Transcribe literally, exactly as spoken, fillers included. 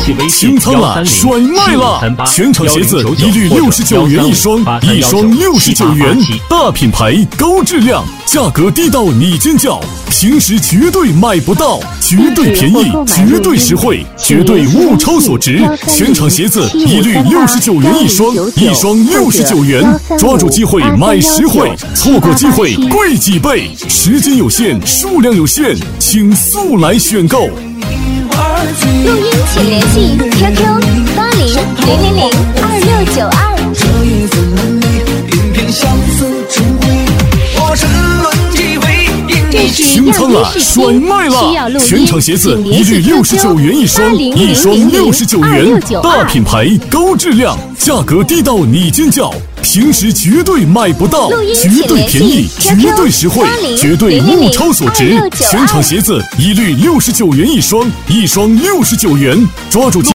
清仓了，甩卖了！全场鞋子一律六十九元一双，一双六十九元，大品牌高质量，价格低到你尖叫，平时绝对买不到，绝对便宜，绝对实惠，绝对物超所值。全场鞋子一律六十九元一双，一双六十九元，抓住机会买实惠，错过机会贵几倍。时间有限，数量有限，请速来选购。 录音请联系 Q Q 八零零零零二六九二。 这夜色冷冽，影片相思成灰，我沉沦几回。 清仓了，甩卖了！全场鞋子一律六十九元一双，一双六十九元，大品牌高质量，价格低到你尖叫，平时绝对买不到，绝对便宜，绝对实惠，绝对物超所值。全场鞋子一律六十九元一双，一双六十九元，抓住